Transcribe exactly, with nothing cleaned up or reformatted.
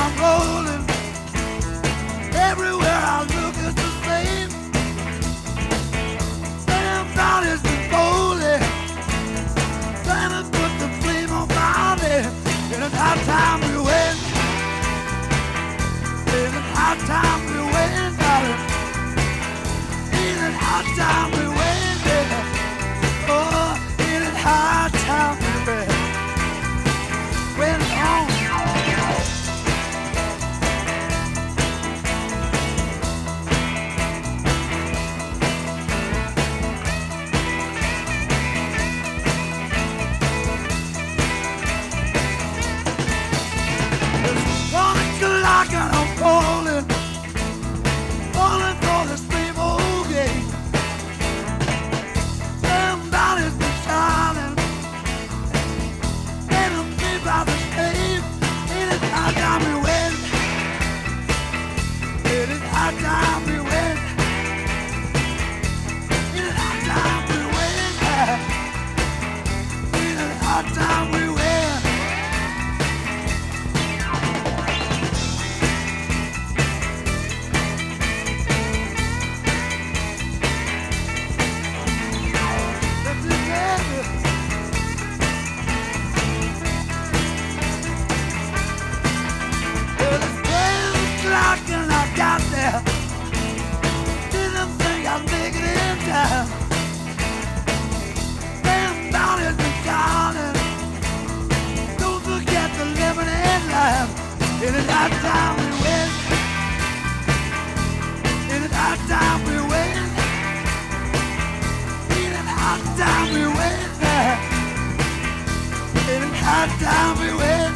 I'm rolling. Everywhere I look it's the same. Damn God is the holy. Trying to put the flame on my name. In a hard time we win. In a hard time we win, darling. In a hard time we win, baby. Oh, in a hard time we win. When on. And I'm falling, falling for this same old game. Damn, God has been shining, and I'm made by the same. It is high time we win. It is high time we win. It is high time we win. It is high time we win. And I got there, didn't think I'd make it in time. Damn, down is the shining. Don't forget the living in life. In it hard time we win. In it hard time we win. In it hard time we win. In it hard time we win.